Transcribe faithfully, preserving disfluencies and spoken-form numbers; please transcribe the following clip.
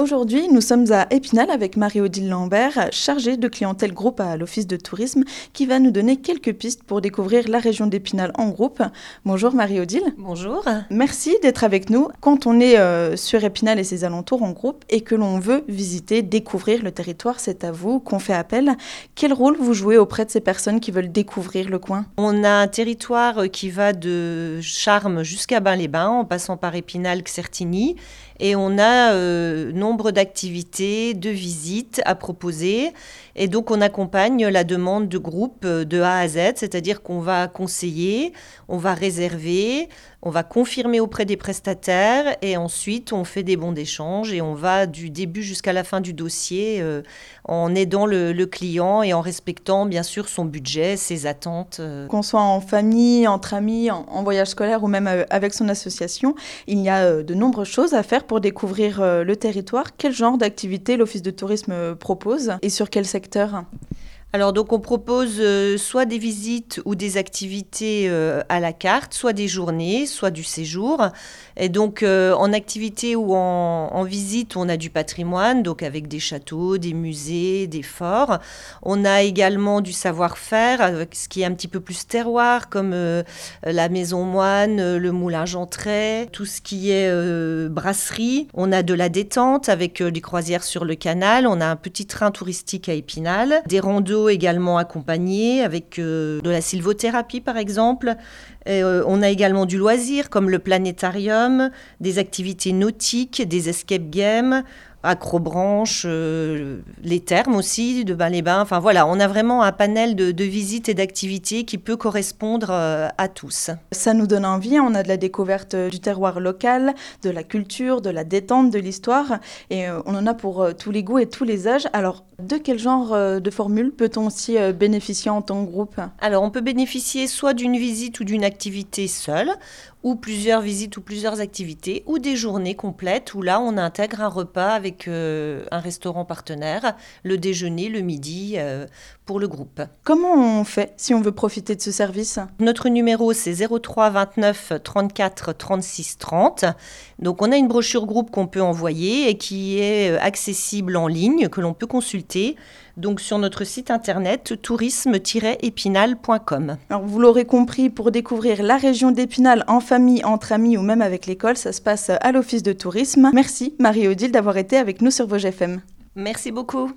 Aujourd'hui, nous sommes à Épinal avec Marie-Odile Lambert, chargée de clientèle groupe à l'Office de tourisme, qui va nous donner quelques pistes pour découvrir la région d'Épinal en groupe. Bonjour Marie-Odile. Bonjour. Merci d'être avec nous. Quand on est euh, sur Épinal et ses alentours en groupe et que l'on veut visiter, découvrir le territoire, c'est à vous qu'on fait appel. Quel rôle vous jouez auprès de ces personnes qui veulent découvrir le coin ? On a un territoire qui va de Charmes jusqu'à Bains-les-Bains, en passant par Épinal, Certigny. Et on a euh, nombre d'activités, de visites à proposer. Et donc, on accompagne la demande de groupe de A à Z, c'est-à-dire qu'on va conseiller, on va réserver, on va confirmer auprès des prestataires et ensuite, on fait des bons d'échange et on va du début jusqu'à la fin du dossier euh, en aidant le, le client et en respectant, bien sûr, son budget, ses attentes. Euh. Qu'on soit en famille, entre amis, en, en voyage scolaire ou même avec son association, il y a de nombreuses choses à faire pour découvrir le territoire. Quel genre d'activité l'Office de tourisme propose et sur quel secteur ? Alors donc on propose euh, soit des visites ou des activités euh, à la carte, soit des journées, soit du séjour. Et donc euh, en activité ou en, en visite, on a du patrimoine, donc avec des châteaux, des musées, des forts. On a également du savoir-faire, avec ce qui est un petit peu plus terroir, comme euh, la maison moine, le moulin Jeantrey, tout ce qui est euh, brasserie. On a de la détente avec euh, les croisières sur le canal. On a un petit train touristique à Épinal, des randos également accompagnés avec euh, de la sylvothérapie par exemple. Et, euh, on a également du loisir comme le planétarium, des activités nautiques, des escape games, acrobranche, euh, les thermes aussi, de Bains-les-Bains. Enfin voilà, on a vraiment un panel de, de visites et d'activités qui peut correspondre euh, à tous. Ça nous donne envie, on a de la découverte du terroir local, de la culture, de la détente, de l'histoire, et euh, on en a pour euh, tous les goûts et tous les âges. Alors, de quel genre euh, de formule peut-on aussi euh, bénéficier en tant que groupe ? Alors, on peut bénéficier soit d'une visite ou d'une activité seule, ou plusieurs visites ou plusieurs activités, ou des journées complètes où là, on intègre un repas avec euh, un restaurant partenaire, le déjeuner, le midi, euh, pour le groupe. Comment on fait si on veut profiter de ce service ? Notre numéro, c'est zéro trois vingt-neuf trente-quatre trente-six trente. Donc, on a une brochure groupe qu'on peut envoyer et qui est accessible en ligne, que l'on peut consulter. Donc, sur notre site internet tourisme tiret épinal point com. Alors, vous l'aurez compris, pour découvrir la région d'Épinal en famille, entre amis ou même avec l'école, ça se passe à l'Office de tourisme. Merci Marie-Odile d'avoir été avec nous sur Vosges F M. Merci beaucoup.